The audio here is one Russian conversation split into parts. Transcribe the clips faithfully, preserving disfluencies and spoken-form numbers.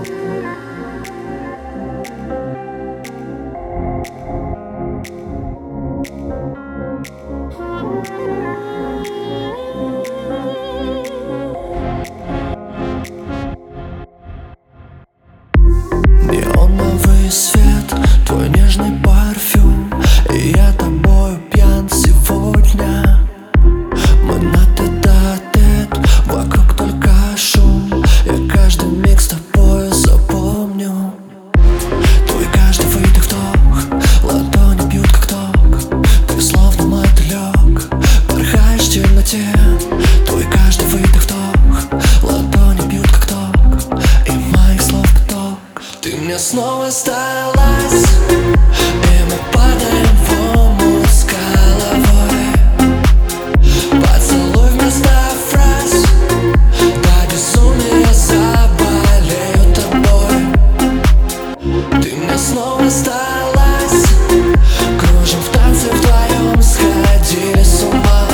Неоновый свет, твой нежный парфюм, и я тобою пьян сегодня. Мы на тет-а-тет, вокруг только шум. Я каждый миг с тобою запомню. Твой каждый выдох-вдох, ладони бьют как ток. Ты словно мотылек, порхаешь в темноте. Твой каждый выдох-вдох, ладони бьют как ток, и моих слов поток. Ты мне снова сдалась, и мы падаем в омут с головой. Поцелуй вместо фраз, до безумия заболею тобой. Ты мне снова сдалась, кружим в танце вдвоем, сходили с ума.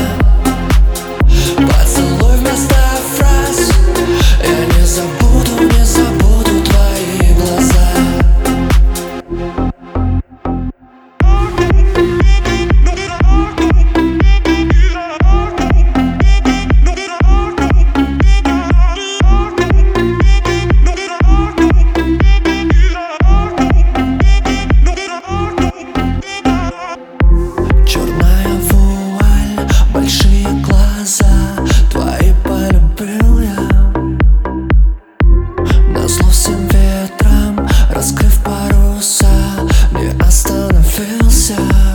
Поцелуй вместо фраз, я не забуду, не забуду твои глаза. Черная вуаль, большие глаза твои полюбил я. Назло всем ветрам, раскрыв паруса, не остановился.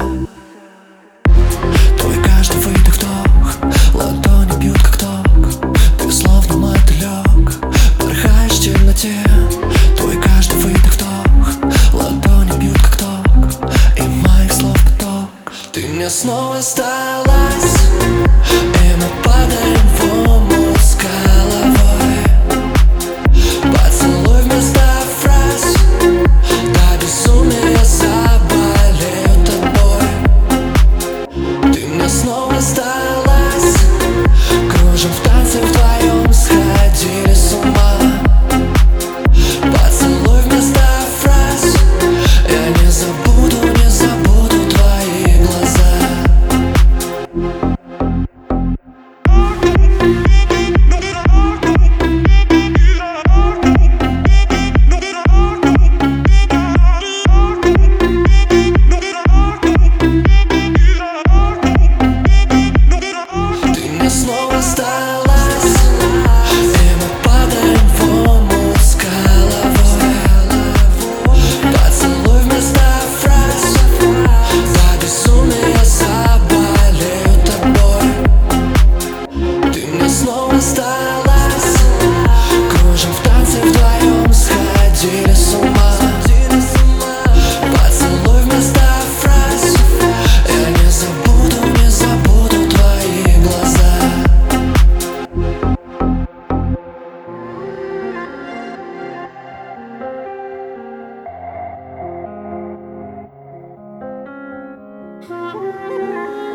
Твой каждый выдох-вдох, ладони бьют как ток. Ты словно мотылек, порхаешь в темноте. Твой каждый выдох-вдох, ладони бьют как ток, и моих слов поток. Ты мне снова сдалась, и мы падаем в омут с головой. Поцелуй вместо фраз, до безумия заболею тобой. Ты мне снова сдалась, кружим в танце вдвоем, сходили с ума. Поцелуй вместо фраз, я не забуду, не забуду твои глаза. Ты мне снова сдалась, и мы падаем в омут с головой. Поцелуй вместо фраз, до безумия заболею тобой. Ты мне снова сдалась, кружим в танце вдвоем, сходили с ума. Поцелуй вместо фраз, я не забуду, не забуду твои глаза. Thank you.